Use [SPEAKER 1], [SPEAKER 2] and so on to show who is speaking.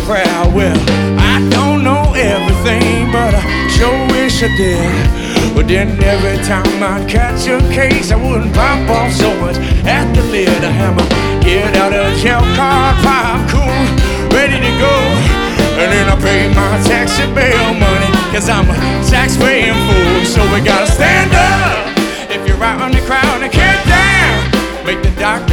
[SPEAKER 1] crowd. Well, I don't know everything, but I sure wish I did. But then every time I'd catch a case, I wouldn't pop off so much at the lid. I hammer, get out of jail card, pop cool, ready to go. And then I pay my taxi bail money, cause I'm a tax-paying fool. So we gotta stand up if you're out in the crowd and get down. Make the doctor